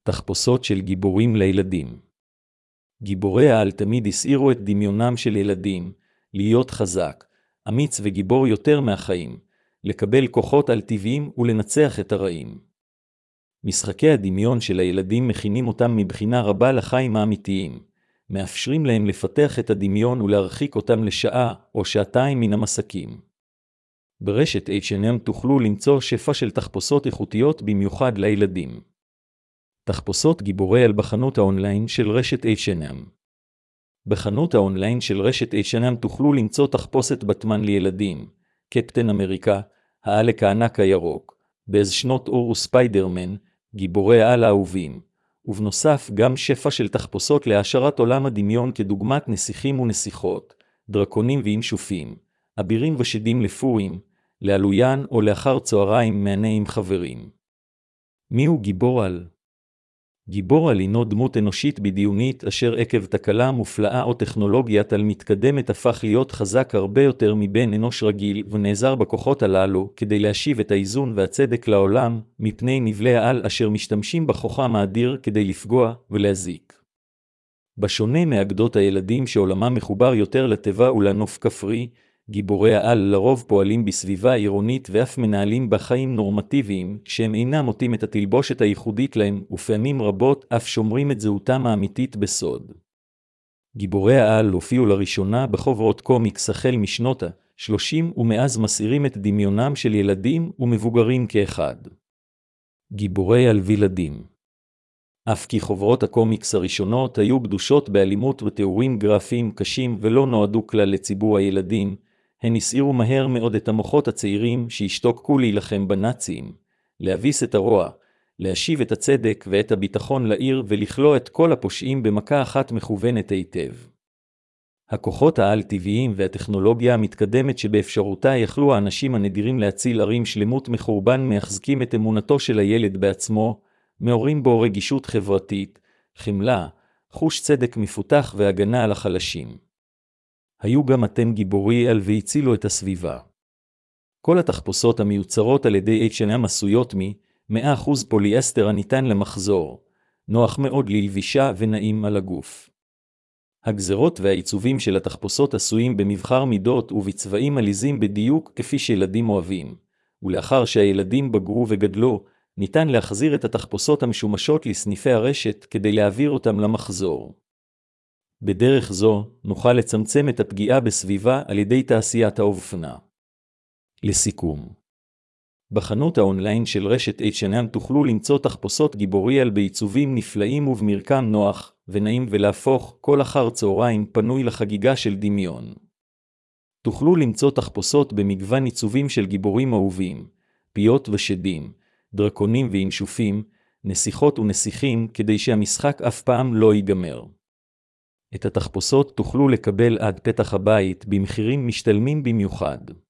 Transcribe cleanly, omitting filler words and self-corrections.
תחפושות של גיבורים לילדים. גיבורי העל תמיד הסעירו את דמיונם של ילדים, להיות חזק, אמיץ וגיבור יותר מהחיים, לקבל כוחות על טבעיים ולנצח את הרעים. משחקי הדמיון של הילדים מכינים אותם מבחינה רבה לחיים האמיתיים, מאפשרים להם לפתח את הדמיון ולהרחיק אותם לשעה או שעתיים מן המסכים. ברשת H&M תוכלו למצוא שפע של תחפושות איכותיות במיוחד לילדים. תחפושות גיבורי על בחנות האונליין של רשת H&M. בחנות האונליין של רשת H&M תוכלו למצוא תחפושת בטמן לילדים, קפטן אמריקה, העלק הענק הירוק, בעז שנות אור וספיידרמן, גיבורי העל האהובים, ובנוסף גם שפע של תחפושות להעשרת עולם הדמיון כדוגמת נסיכים ונסיכות, דרקונים וינשופים, אבירים ושדים לפורים, לעלוין או לאחר צהריים מענה עם חברים. מיהו גיבור על? גיבור על הינו דמות אנושית בדיונית אשר עקב תקלה מופלאה או טכנולוגיית על מתקדמת הפך להיות חזק הרבה יותר מבן אנוש רגיל ונעזר בכוחות הללו כדי להשיב את האיזון והצדק לעולם מפני נבלי העל אשר משתמשים בכוחם האדיר כדי לפגוע ולהזיק. בשונה מאגדות הילדים שעולמם מחובר יותר לטבע ולנוף כפרי, גיבורי העל לרוב פועלים בסביבה עירונית ואף מנהלים בחיים נורמטיביים כשהם אינם מוטים את התלבושת הייחודית להם ופעמים רבות אף שומרים את זהותם האמיתית בסוד. גיבורי העל הופיעו לראשונה בחוברות קומיקס החל משנות ה-30 ומאז מסעירים את דמיונם של ילדים ומבוגרים כאחד. גיבורי על וילדים. אף כי חוברות הקומיקס הראשונות היו גדושות באלימות ותיאורים גרפיים קשים ולא נועדו כלל לציבור הילדים, הן הסעירו מהר מאוד את המוחות הצעירים שהשתוקקו להילחם בנאצים, להביס את הרוע, להשיב את הצדק ואת הביטחון לעיר ולכלוא את כל הפושעים במכה אחת מכוונת היטב. הכוחות העל-טבעיים והטכנולוגיה המתקדמת שבאפשרותה יכלו האנשים הנדירים להציל ערים שלמות מחורבן מחזקים את אמונתו של הילד בעצמו, מעוררים בו רגישות חברתית, חמלה, חוש צדק מפותח והגנה על החלשים. היו גם אתם גיבורי על והצילו את הסביבה. כל התחפושות המיוצרות על ידי H&M עשויות מ-100% פוליאסטר הניתן למחזור, נוח מאוד ללבישה ונעים על הגוף. הגזרות והעיצובים של התחפושות עשויים במבחר מידות ובצבעים עליזים בדיוק כפי שילדים אוהבים, ולאחר שהילדים בגרו וגדלו, ניתן להחזיר את התחפושות המשומשות לסניפי הרשת כדי להעביר אותם למחזור. בדרך זו נוכל לצמצם את הפגיעה בסביבה על ידי תעשיית האופנה. לסיכום, בחנות האונליין של רשת H&M תוכלו למצוא תחפושות גיבורי על בעיצובים נפלאים ובמרקם נוח ונעים ולהפוך כל אחר צהריים פנוי לחגיגה של דמיון. תוכלו למצוא תחפושות במגוון עיצובים של גיבורים אהובים, פיות ושדים, דרקונים וינשופים, נסיכות ונסיכים כדי שהמשחק אף פעם לא ייגמר. את התחפושות תוכלו לקבל עד פתח הבית במחירים משתלמים במיוחד.